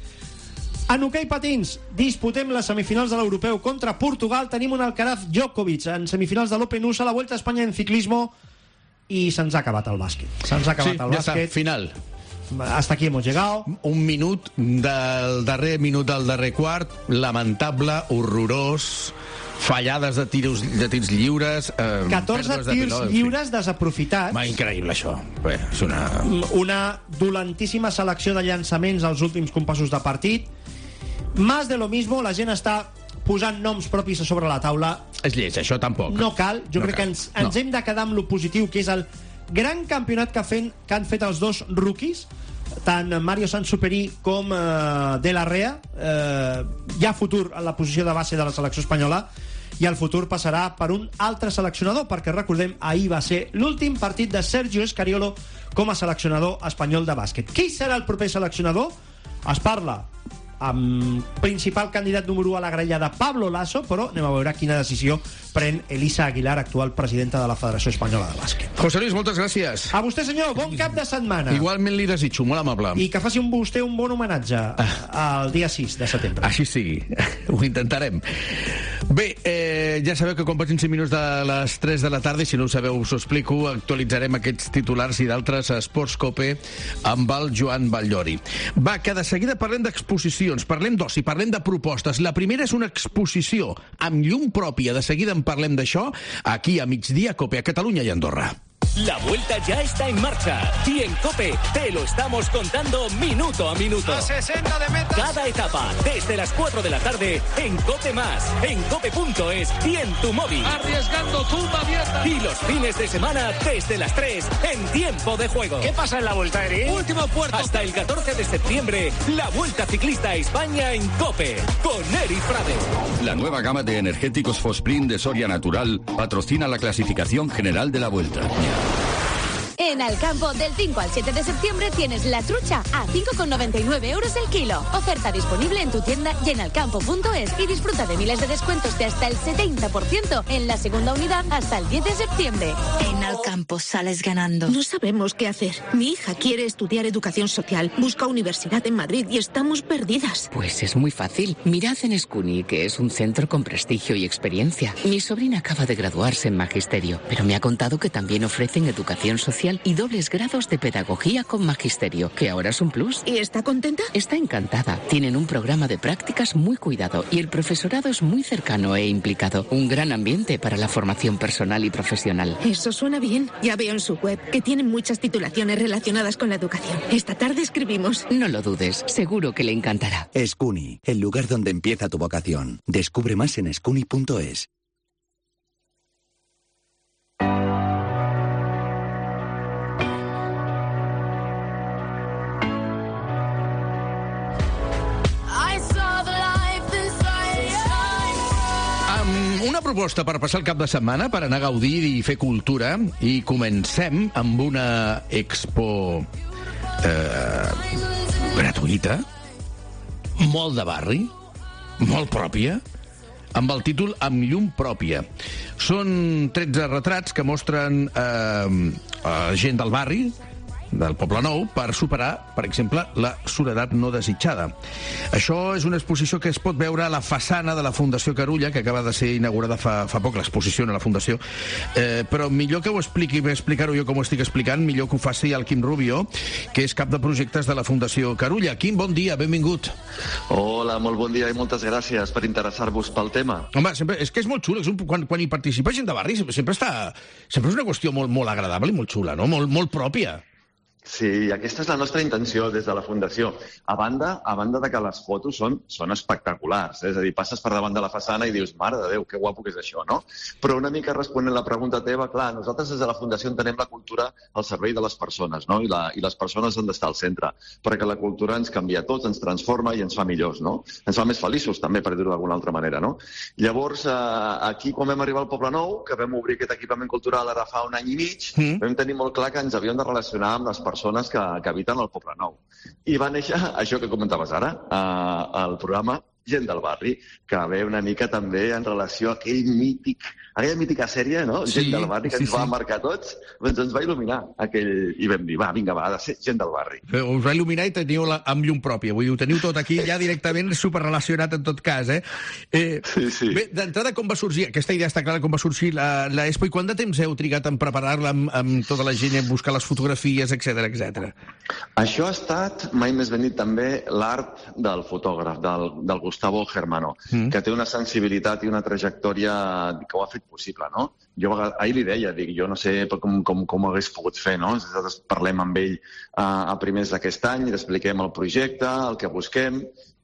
En hoquei patins, disputem les semifinals de l'Europeu contra Portugal, tenim un Alcaraz Djokovic en semifinals de l'Open USA, la Vuelta a Espanya en ciclismo, i se'ns ha acabat el bàsquet. Se'ns ha acabat el bàsquet. Està, final. Hasta aquí hemos llegado. Un minut del darrer quart, lamentable, horrorós, fallades de tirs lliures, 14 tirs lliures desaprofitats. Increïble, això. Bé, és una dolentíssima selecció de llançaments als últims compassos de partit. Más de lo mismo, la gent està posant noms propis a sobre la taula. És lleig, això tampoc. No cal, jo crec que ens hem de quedar amb lo positiu, que és el gran campionat que han fet els 2 rookies, tant Mario Sansuperi com De La Rea. Hi ha futur en la posició de base de la selecció espanyola i el futur passarà per un altre seleccionador, perquè recordem, ahir va ser l'últim partit de Sergio Escariolo com a seleccionador espanyol de bàsquet. Qui serà el proper seleccionador? Es parla amb principal candidat número 1 a la graella de Pablo Lasso, però anem a veure quina decisió pren Elisa Aguilar, actual presidenta de la Federació Espanyola de Bàsquet. José Luis, moltes gràcies. A vostè, senyor, bon cap de setmana. Igualment li desitjo, molt amable. I que faci vostè un bon homenatge el dia 6 de setembre. Així sigui, ho intentarem. Bé, ja sabeu que quan passin 5 minuts de les 3 de la tarda, i si no ho sabeu us ho explico, actualitzarem aquests titulars i d'altres a Sports Cope amb el Joan Batllori. Va, que de seguida parlem d'exposicions, parlem d'oci, parlem de propostes. La primera és una exposició amb llum pròpia. De seguida en parlem d'això aquí a Migdia Cope, a Catalunya i Andorra. La vuelta ya está en marcha y en COPE te lo estamos contando minuto a minuto. A 60 de meta. Cada etapa, desde las 4 de la tarde, en COPE+, en cope.es y en tu móvil. Arriesgando tumba abierta. Y los fines de semana, desde las 3, en Tiempo de Juego. ¿Qué pasa en la Vuelta, Eri? Último puerto. Hasta el 14 de septiembre, la Vuelta Ciclista a España en COPE, con Eri Frade. La nueva gama de energéticos Fosprint de Soria Natural patrocina la clasificación general de la Vuelta. En Alcampo, del 5 al 7 de septiembre tienes la trucha a 5,99 euros el kilo. Oferta disponible en tu tienda y en alcampo.es y disfruta de miles de descuentos de hasta el 70% en la segunda unidad hasta el 10 de septiembre. En Alcampo sales ganando. No sabemos qué hacer. Mi hija quiere estudiar educación social, busca universidad en Madrid y estamos perdidas. Pues es muy fácil. Mirad en Escuni, que es un centro con prestigio y experiencia. Mi sobrina acaba de graduarse en magisterio, pero me ha contado que también ofrecen educación social y dobles grados de pedagogía con magisterio, que ahora es un plus. ¿Y está contenta? Está encantada. Tienen un programa de prácticas muy cuidado y el profesorado es muy cercano e implicado. Un gran ambiente para la formación personal y profesional. Eso suena bien. Ya veo en su web que tienen muchas titulaciones relacionadas con la educación. Esta tarde escribimos. No lo dudes, seguro que le encantará. Escuni, el lugar donde empieza tu vocación. Descubre más en escuni.es. Una proposta per passar el cap de setmana, per anar a gaudir i fer cultura, i comencem amb una expo gratuïta, molt de barri, molt pròpia, amb el títol Amb llum pròpia. Són 13 retrats que mostren gent del barri, del Poble Nou, per superar, per exemple, la soledat no desitjada. Això és una exposició que es pot veure a la façana de la Fundació Carulla, que acaba de ser inaugurada fa poc, l'exposició a la Fundació. Però millor que ho expliqui, explicar-ho jo com ho estic explicant, millor que ho faci el Quim Rubio, que és cap de projectes de la Fundació Carulla. Quim, bon dia, benvingut. Hola, molt bon dia i moltes gràcies per interessar-vos pel tema. Home, és que és molt xulo, quan hi participa gent de barri sempre és una qüestió molt agradable i molt xula, no? Molt pròpia. Sí, aquesta és la nostra intenció des de la Fundació. A banda de que les fotos són espectaculars, és a dir, passes per davant de la façana i dius, mare de Déu, que guapo que és això, no? Però una mica responent la pregunta teva, clar, nosaltres des de la Fundació entenem la cultura al servei de les persones, no? I les persones han d'estar al centre, perquè la cultura ens canvia a tots, ens transforma i ens fa millors, no? Ens fa més feliços, també, per dir-ho d'alguna altra manera, no? Llavors, aquí, quan vam arribar al Poble Nou, que vam obrir aquest equipament cultural ara fa un any i mig, vam tenir molt clar que ens havíem de relacionar amb les persones que habiten al Poble Nou. I va néixer això que comentaves ara, al programa Gent del Barri, que ve una mica també en relació a aquella mítica sèrie, no? Gent del Barri, que ens va marcar tots, doncs ens va il·luminar i vam dir, vinga, ha de ser Gent del Barri. Us va il·luminar i teniu amb llum pròpia, vull dir, ho teniu tot aquí ja directament superrelacionat en tot cas, Sí. Bé, d'entrada, com va sorgir, aquesta idea està clara, com va sorgir l'Expo, i quant de temps heu trigat en preparar-la amb tota la gent, en buscar les fotografies, etc. Això ha estat, mai més ben dit també, l'art del fotògraf, del Gustavo Germano, que té una sensibilitat i una trajectòria que ho ha fet possible, no? Jo ahir li deia, jo no sé com ho hagués pogut fer, no? Nosaltres parlem amb ell a primers d'aquest any i li expliquem el projecte, el que busquem,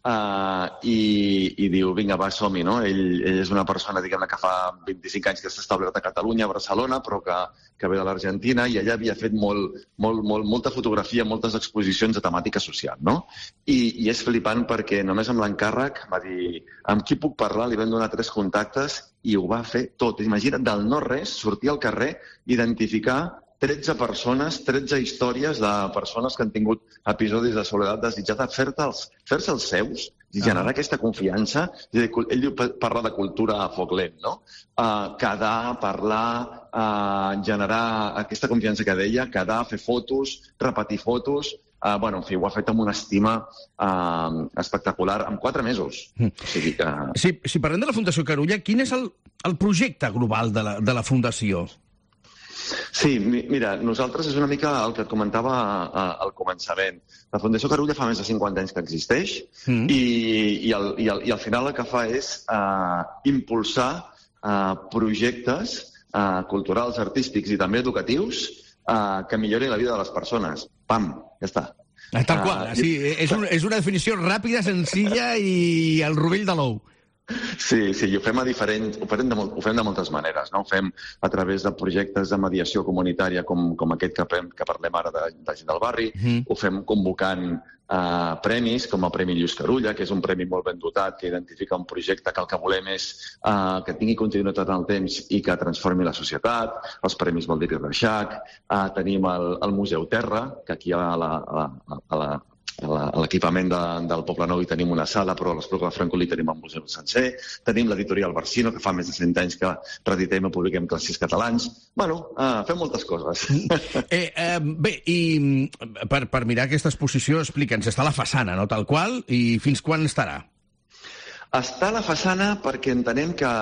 i diu, vinga, va, som-hi, no? Ell és una persona, diguem-ne, que fa 25 anys que està establert a Catalunya, a Barcelona, però que ve de l'Argentina, i allà havia fet molta fotografia, moltes exposicions de temàtica social, no? I és flipant perquè només amb l'encàrrec va dir, amb qui puc parlar? Li vam donar 3 contactes i ho va fer tot. Imagina't, del no-res, sortir al carrer, identificar 13 persones, 13 històries de persones que han tingut episodis de soledat desitjada, fer-se els seus i generar aquesta confiança. Ell diu parlar de cultura a foc lent, no? Quedar, parlar, generar aquesta confiança que deia, quedar, fer fotos, repetir fotos. En fi, ho ha fet amb una estima espectacular, en 4 mesos. O sigui que... Si parlem de la Fundació Carulla, quin és el projecte global de la Fundació? Sí, mira, nosaltres és una mica el que et comentava al començament. La Fundació Carulla fa més de 50 anys que existeix i al final el que fa és impulsar projectes culturals, artístics i també educatius que millorin la vida de les persones. Pam, ja està. Tal qual, sí, és una definició ràpida, senzilla i al rovell de l'ou. Sí, i ho fem ho fem de moltes maneres, no? Ho fem a través de projectes de mediació comunitària com aquest que parlem ara de Gent del Barri, ho fem convocant premis, com el Premi Lluís Carulla, que és un premi molt ben dotat, que identifica un projecte que el que volem és que tingui continuïtat en el temps i que transformi la societat. Els premis Valdir i Reixac, tenim el Museu Terra, que aquí a l'equipament del Poble Nou hi tenim una sala, però a l'Espluga de Francolí tenim el museu sencer. Tenim l'editorial Barsino, que fa més de 100 anys que reeditem i publiquem clàssics catalans. Fem moltes coses. Bé, i per mirar aquesta exposició, explica'ns, està a la façana, no? Tal qual, i fins quan estarà? Està a la façana perquè entenem que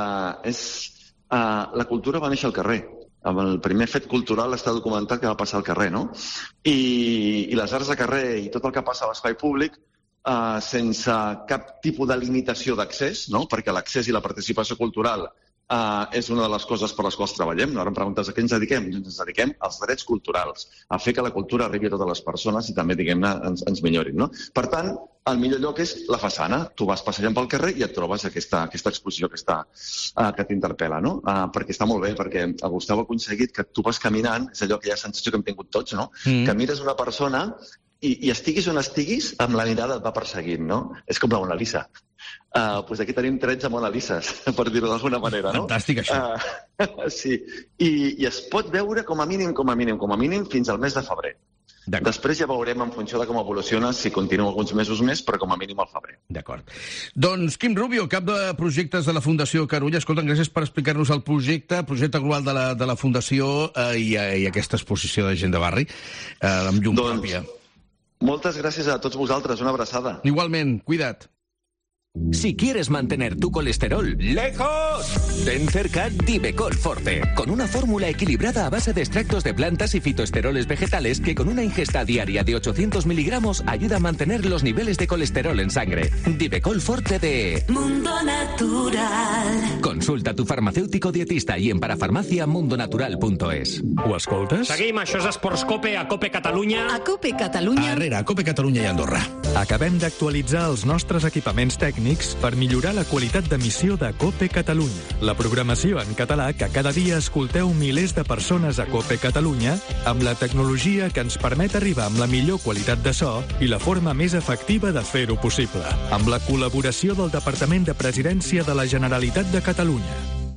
la cultura va néixer al carrer. El primer fet cultural està documentat que va passar al carrer, no? I les arts de carrer i tot el que passa a l'espai públic sense cap tipus de limitació d'accés, no? Perquè l'accés i la participació cultural és una de les coses per les quals treballem. Ara em preguntes a què ens dediquem? Ens dediquem als drets culturals, a fer que la cultura arribi a totes les persones i també, diguem-ne, ens millorin, no? Per tant, el millor lloc és la façana. Tu vas passejant pel carrer i et trobes aquesta exposició que t'interpel·la, no? Perquè està molt bé, perquè el Gustavo ha aconseguit que tu vas caminant, és allò que hi ha sensació que hem tingut tots, no? Que mires una persona i estiguis on estiguis, amb la mirada et va perseguint, no? És com la Mona Lisa. Doncs aquí tenim 13 Mona Lises, per dir-ho d'alguna manera, no? Fantàstic, això. Sí, i es pot veure com a mínim fins al mes de febrer. Després ja veurem en funció de com evoluciona si continua alguns mesos més, però com a mínim al febrer. D'acord. Doncs Quim Rubio, cap de projectes de la Fundació Carulla. Escolta, gràcies per explicar-nos el projecte global de la Fundació i aquesta exposició de gent de barri amb llum pròpia. Moltes gràcies a tots vosaltres. Una abraçada. Igualment, cuida't. Si quieres mantener tu colesterol lejos, ten cerca Divecol Forte, con una fórmula equilibrada a base de extractos de plantas y fitoesteroles vegetales que con una ingesta diaria de 800 miligramos ayuda a mantener los niveles de colesterol en sangre. Divecol Forte de Mundo Natural. Consulta a tu farmacéutico dietista y en parafarmaciamundonatural.es. Ho escoltes? Seguim, això és Esports Cope, a Cope Catalunya. A Cope Catalunya. A Cope Catalunya i Andorra. Acabem d'actualitzar els nostres equipaments tècnics per millorar la qualitat d'emissió de Cope Catalunya. La programació en català que cada dia escolteu milers de persones a Cope Catalunya amb la tecnologia que ens permet arribar amb la millor qualitat de so i la forma més efectiva de fer-ho possible. Amb la col·laboració del Departament de Presidència de la Generalitat de Catalunya.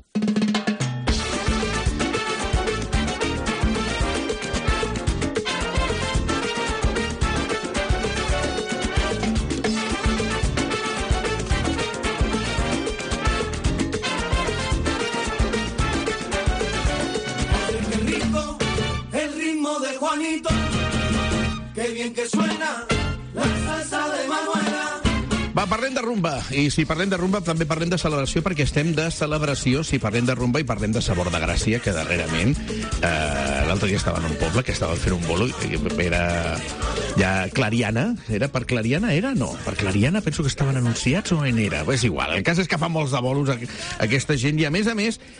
Va, parlem de rumba. I si parlem de rumba, també parlem de celebració, perquè estem de celebració. Si parlem de rumba i parlem de Sabor de Gràcia, que darrerament, l'altre dia estava en un poble que estava fent un bolo, era ja Clariana. Era per Clariana? Era? No. Per Clariana penso que estaven anunciats o en era. És igual. El cas és que fa molts de bolos aquesta gent. I a més,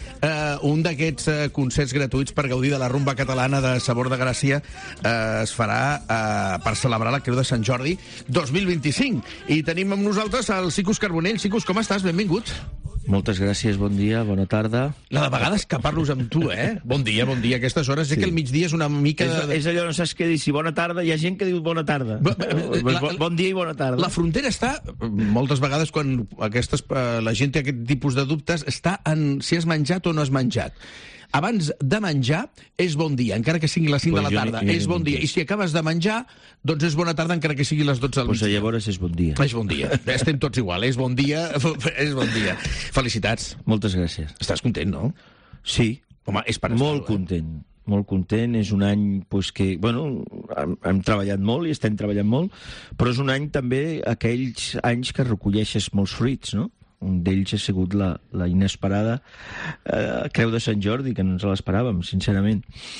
un d'aquests concerts gratuïts per gaudir de la rumba catalana de Sabor de Gràcia es farà per celebrar la Creu de Sant Jordi 2025. I tenim amb nosaltres el Sicus Carbonell. Sicus, com estàs? Benvingut. Moltes gràcies, bon dia, bona tarda. La de vegades que parlos amb tu, eh? Bon dia, bon dia. Aquestes hores sé que el migdia és una mica... És allò, no saps què dir, si bona tarda, hi ha gent que diu bona tarda. Bon dia i bona tarda. La frontera està, moltes vegades, quan la gent té aquest tipus de dubtes, està en si has menjat o no has menjat. Abans de menjar és bon dia, encara que sigui les 5 de la tarda. És bon dia. I si acabes de menjar, doncs és bona tarda, encara que sigui les 12 del migdia. Doncs llavors és bon dia. És bon dia. Estem tots igual. És bon dia. És bon dia. Felicitats. Moltes gràcies. Estàs content, no? Sí. Home, és per estar-ho. Molt content. Molt content. És un any que, bueno, hem treballat molt i estem treballant molt, però és un any també aquells anys que recolleixes molts fruits, no? Un d'ells ha sigut la inesperada Creu de Sant Jordi, que no ens l'esperàvem, sincerament.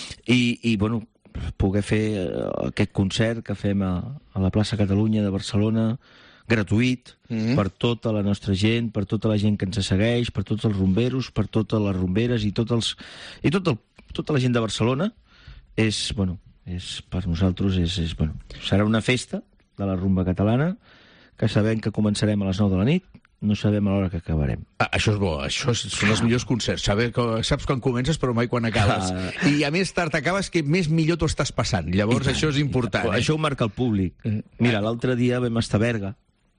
I, bueno, poder fer aquest concert que fem a la plaça Catalunya de Barcelona, gratuït, per tota la nostra gent, per tota la gent que ens segueix, per tots els rumberos, per totes les rumberes i tota la gent de Barcelona, per nosaltres serà una festa de la rumba catalana, que sabem que començarem a les 9 de la nit, no sabem a l'hora que acabarem. Això és bo, això són els millors concerts. Saps quan comences però mai quan acabes. I a més tard acabes que més millor t'ho estàs passant. Llavors això és important. Això ho marca el públic. Mira, l'altre dia vam estar a Berga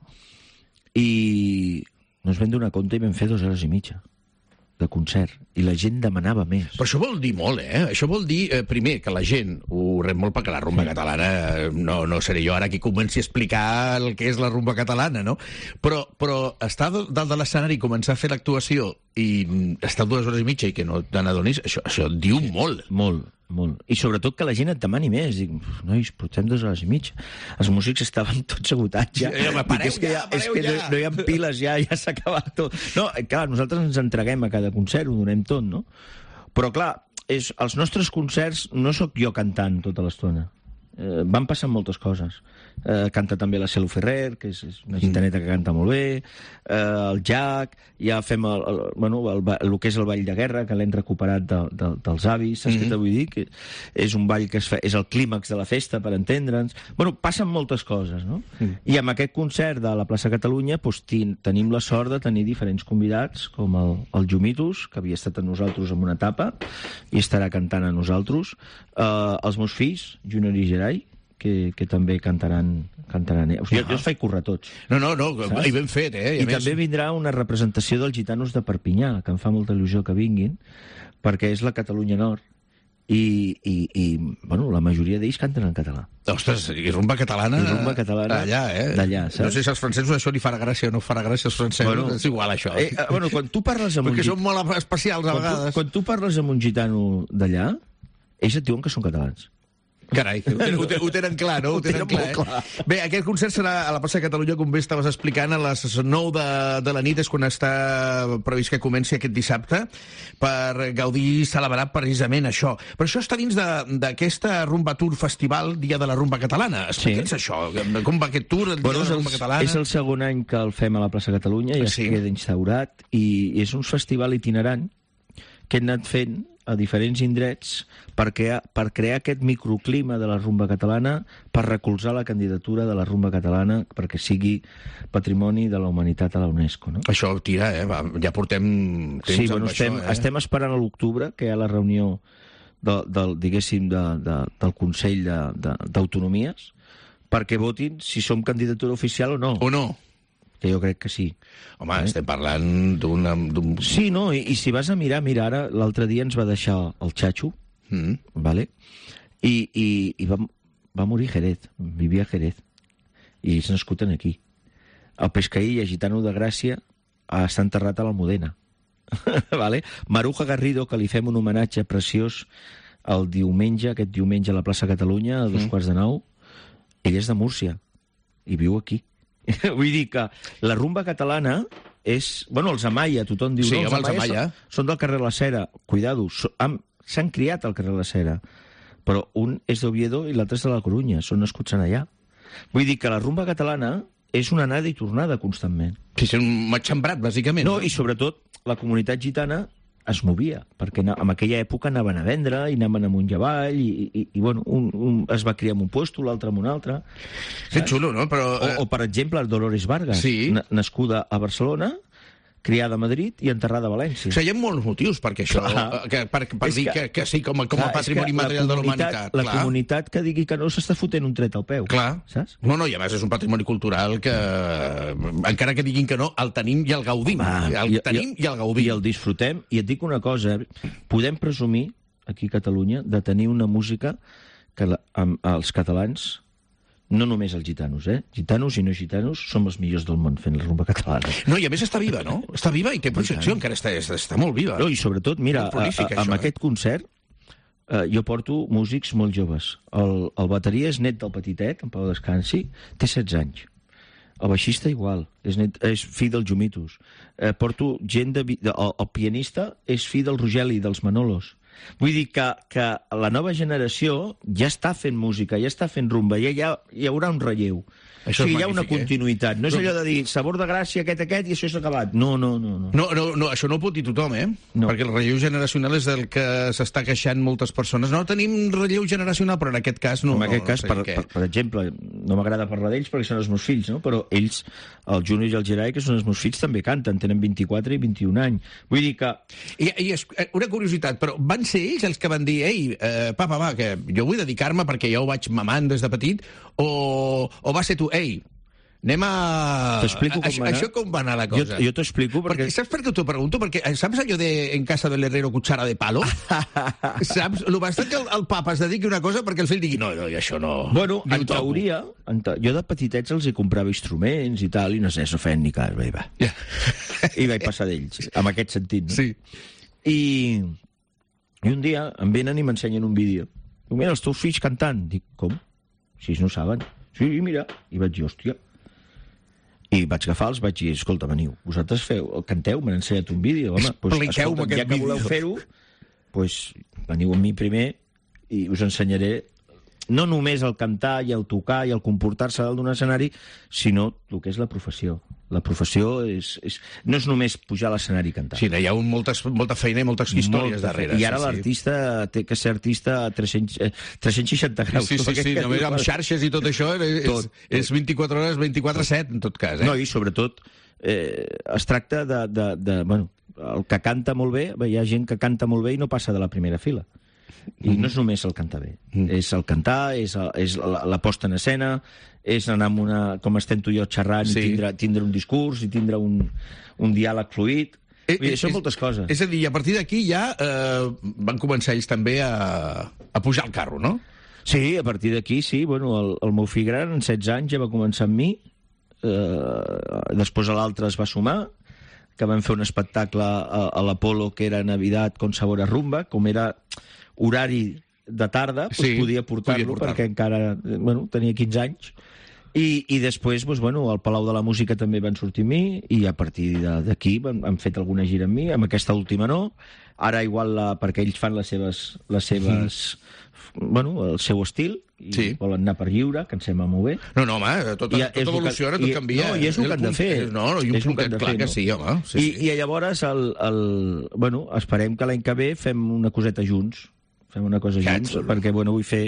i no ens vam donar compte i vam fer 2 hores i mitja de concert, i la gent demanava més. Però això vol dir molt, eh? Això vol dir, primer, que la gent ho rep molt perquè la rumba catalana, no seré jo ara qui comenci a explicar el que és la rumba catalana, no? Però estar dalt de l'escenari i començar a fer l'actuació i estar 2 hores i mitja i que no te n'adonis, això diu molt. Molt. I sobretot que la gent et demani més. Dic, nois, portem 2 hores i mitja. Els músics estaven tots agotats ja. És que no hi ha piles ja s'ha acabat tot. No, clar, nosaltres ens entreguem a cada concert, ho donem tot, no? Però clar, els nostres concerts no sóc jo cantant tota l'estona. Van passant moltes coses. Canta també la Celo Ferrer, que és una gitaneta que canta molt bé, el Jack, ja fem el que és el ball de guerra, que l'hem recuperat dels avis, saps què t'ho vull dir? Que és un ball que és el clímax de la festa, per entendre'ns. Bueno, passen moltes coses, no? I amb aquest concert de la plaça Catalunya tenim la sort de tenir diferents convidats, com el Jumitos, que havia estat amb nosaltres en una etapa i estarà cantant a nosaltres, els meus fills, Junior i Gerai, que també cantaran. Jo els faig currar tots. No, i ben fet, eh? I també vindrà una representació dels gitanos de Perpinyà, que em fa molta il·lusió que vinguin, perquè és la Catalunya Nord, i bueno, la majoria d'ells canten en català. Ostres, i rumba catalana... I rumba catalana d'allà, saps? No sé si als francesos això li farà gràcia o no farà gràcia als francesos, és igual això. Bueno, quan tu parles amb perquè són molt especials a vegades. Quan tu parles amb un gitano d'allà, ells et diuen que són catalans. Carai, ho tenen clar, no? Ho tenen clar. Bé, aquest concert serà a la plaça de Catalunya, com bé estaves explicant, a les 9 de la nit, és quan està previst que comenci aquest dissabte, per gaudir i celebrar precisament això. Però això està dins d'aquesta Rumba Tour Festival, Dia de la Rumba Catalana. Explica'ns això, com va aquest tour, el Dia de la Rumba Catalana? És el segon any que el fem a la plaça Catalunya, ja es queda instaurat, i és un festival itinerant que hem anat fent a diferents indrets per crear aquest microclima de la rumba catalana, per recolzar la candidatura de la rumba catalana perquè sigui patrimoni de la humanitat a la UNESCO. No? Això tira, ja portem temps amb això. Estem esperant a l'octubre, que hi ha la reunió del Consell d'Autonomies, perquè votin si som candidatura oficial o no. O no. Que jo crec que sí. Home, estem parlant d'un... Sí, no, i si vas a mirar, ara, l'altre dia ens va deixar el Chacho, ¿vale? I va morir a Jerez, vivia a Jerez, i és nascut aquí. El Pescaïlla, gitano de Gràcia, està enterrat a l'Almudena. ¿Vale? Maruja Garrido, que li fem un homenatge preciós aquest diumenge a la plaça Catalunya, a 8:45, ell és de Múrcia, i viu aquí. Vull dir que la rumba catalana és... Bueno, els Amaya, tothom diu... Sí, no, els Amaya són del carrer La Cera. Cuidado, s'han criat al carrer La Cera. Però un és d'Oviedo i l'altre és de la Corunya. Són nascuts allà. Vull dir que la rumba catalana és una anada i tornada constantment. Sí, és un matxembrat, bàsicament. No, i sobretot la comunitat gitana es movia, perquè en aquella època anaven a vendre i anaven amunt i avall i bueno, un es va criar en un puesto, l'altre en un altre. És xulo, no? Però, o per exemple, Dolores Vargas, nascuda a Barcelona, criada a Madrid i enterrada a València. O sigui, hi ha molts motius perquè això, per dir que sí, com a patrimoni material de la humanitat. La comunitat que digui que no s'està fotent un tret al peu. Clar. Saps? No, i a més és un patrimoni cultural que, encara que diguin que no, el tenim i el gaudim. El tenim i el gaudim. I el disfrutem. I et dic una cosa, podem presumir, aquí a Catalunya, de tenir una música que els catalans... No només els gitanos, gitanos i no gitanos som els millors del món fent la rumba catalana. No, i a més està viva, no? Està viva i té projecció, encara està molt viva. No, i sobretot, mira, amb aquest concert jo porto músics molt joves. El bateria és net del petitet, en Pau Descansi, té 16 anys. El baixista igual, és fill dels Jumitos. Porto gent el pianista és fill del Rogeli, dels Manolos. Vull dir que la nova generació ja està fent música, ja està fent rumba, ja hi haurà un relleu. Això hi ha una continuïtat. No és allò de dir, sabor de Gràcia, aquest, i això s'ha acabat. No. No, això no ho pot dir tothom, No. Perquè el relleu generacional és del que s'està queixant moltes persones. No tenim relleu generacional, però en aquest cas no. En aquest cas, per exemple, no m'agrada parlar d'ells perquè són els meus fills, no? Però ells, el Junior i el Gerai, que són els meus fills, també canten, tenen 24 i 21 anys. Vull dir que... I una curiositat, però van ser ells els que van dir, ei, papa, va, que jo vull dedicar-me perquè ja ho vaig mamant des de petit, o va ser tu, ei, anem a... T'explico com va anar. Això com va anar la cosa? Jo t'ho explico perquè... Saps per què t'ho pregunto? Perquè saps allò de en casa del herrero cuchara de palo? Saps? El basta que el papa es dediqui a una cosa perquè el fill digui no, i això no... Bueno, en teoria, jo de petitets els hi comprava instruments i tal, i no sé, no feien ni cas, va. I vaig passar d'ells, en aquest sentit. No? Sí. I un dia em venen i m'ensenyen un vídeo. Diu, mira, els teus fills cantant. Dic, com? Si ells no saben. Sí, mira. I vaig dir, hòstia. I vaig agafar, vaig dir, escolta, veniu, vosaltres canteu, m'han ensenyat un vídeo, home. Expliqueu-me aquest vídeo. Ja que voleu fer-ho, doncs veniu amb mi primer i us ensenyaré no només el cantar i el tocar i el comportar-se dalt d'un escenari, sinó el que és la professió. La professió no és només pujar a l'escenari i cantar. Sí, hi ha molta feina i moltes històries darrere. I ara l'artista té que ser artista a 360 graus. Sí, només amb xarxes i tot això és 24 hores, 24/7, en tot cas. No, i sobretot es tracta bueno, el que canta molt bé, hi ha gent que canta molt bé i no passa de la primera fila. I no és només el cantar bé, és el cantar, és la posta en escena, és anar amb com estem tu i jo xerrant, i tindre un discurs i tindre un diàleg fluid. Són moltes coses. És a dir, a partir d'aquí ja van començar ells també a pujar al carro, no? Sí, a partir d'aquí, sí. Bueno, el meu fill gran, en 16 anys, ja va començar amb mi. Després l'altre es va sumar, que vam fer un espectacle a l'Apolo que era Navidad con sabor a rumba, com era horari de tarda, Sí, podia portar-lo perquè encara tenia 15 anys. I després, al Palau de la Música també van sortir amb mi, i a partir d'aquí han fet alguna gira amb mi, amb aquesta última no. Ara igual, perquè ells fan les seves el seu estil, i volen anar per lliure, que em sembla molt bé. No, home, tot evoluciona, tot canvia. No, i és el que han de fer. No, i un puntet clar que sí, home. I llavors, esperem que l'any que ve fem una coseta junts. Fem una cosa junts, perquè vull fer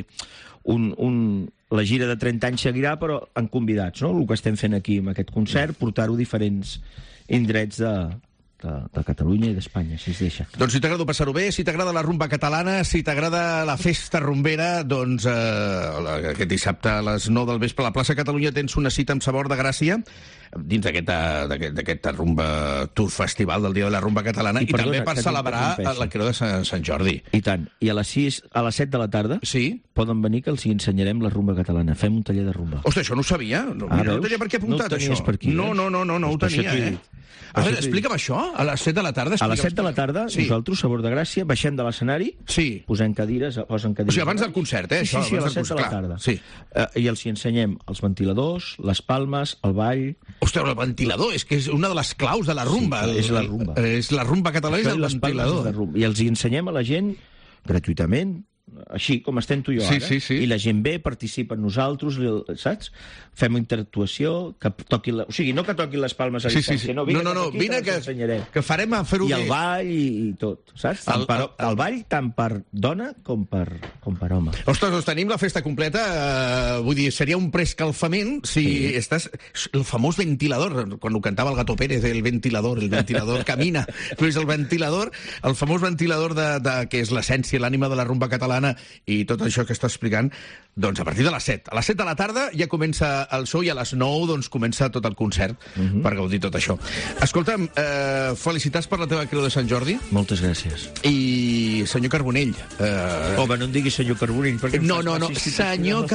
la gira de 30 anys seguirà, però en convidats, no? El que estem fent aquí amb aquest concert, portar-ho a diferents indrets de Catalunya i d'Espanya, si es deixa. Doncs si t'agrada passar-ho bé, si t'agrada la rumba catalana, si t'agrada la festa rumbera, doncs aquest dissabte a les 9 del vespre a la plaça Catalunya tens una cita amb Sabor de Gràcia dins d'aquest rumba tour festival del Dia de la Rumba Catalana i també per celebrar la Creu de Sant Jordi. I tant. I a les 7 de la tarda poden venir que els ensenyarem la rumba catalana. Fem un taller de rumba. Ostres, això no ho sabia. No tenia per què apuntat, això. No ho tenia, A veure, explica'm això, a les 7 de la tarda. A les 7 de la tarda, nosaltres, Sabor de Gràcia, baixem de l'escenari, posen cadires... O sigui, abans del concert, Sí, a les 7 de la tarda. I els ensenyem els ventiladors, les palmes, el ball... Ostres, el ventilador, és que és una de les claus de la rumba. És la rumba. És la rumba catalana, és el ventilador. I els ensenyem a la gent gratuïtament, així com estem tu i jo ara, i la gent ve, participa amb nosaltres, saps? Fem interactuació, que toqui o sigui, no que toquin les palmes a distància, no, vine que farem a fer-ho bé. I el ball i tot, saps? El ball tant per dona com per home. Ostres, doncs tenim la festa completa, vull dir, seria un preescalfament si estàs... El famós ventilador, quan ho cantava el Gato Pérez, el ventilador camina, però és el ventilador, el famós ventilador que és l'essència, l'ànima de la rumba catalana i tot això que està explicant, doncs a partir de les 7. A les 7 de la tarda ja comença el show i a les 9 doncs comença tot el concert per gaudir tot això. Escolta'm, felicitats per la teva Creu de Sant Jordi. Moltes gràcies. I senyor Carbonell... Home, no em diguis senyor Carbonell, perquè... No, senyor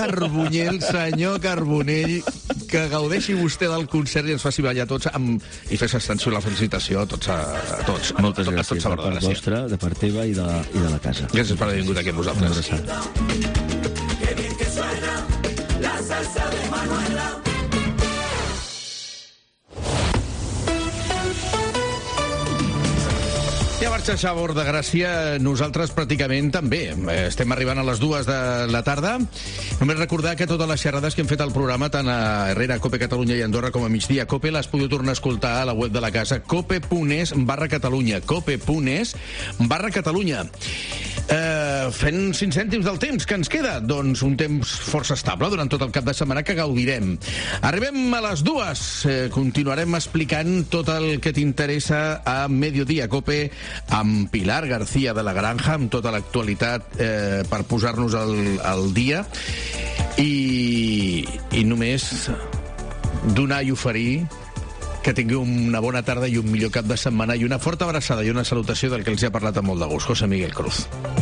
Carbonell, que gaudeixi vostè del concert i ens faci ballar tots i fes extensió la felicitació a tots. Moltes gràcies de part vostra, de part teva i de la casa. Gràcies per haver vingut aquí amb nosaltres. Qué bien que suena la salsa de Manuela. Ja marxa Sabor de Gràcia, nosaltres pràcticament també. Estem arribant a les 2 de la tarda. Només recordar que totes les xerrades que hem fet al programa, tant a Herrera, Cope Catalunya i Andorra, com a Migdia Cope, les podeu tornar a escoltar a la web de la casa, cope.es/Catalunya, cope.es/Catalunya. Fent 5 cèntims del temps que ens queda, doncs un temps força estable durant tot el cap de setmana que gaudirem. Arribem a les 2, continuarem explicant tot el que t'interessa a Mediodía Cope amb Pilar García de la Granja, amb tota l'actualitat per posar-nos al dia i només donar i oferir que tingueu una bona tarda i un millor cap de setmana i una forta abraçada i una salutació del que els ha parlat amb molt de gust, José Miguel Cruz.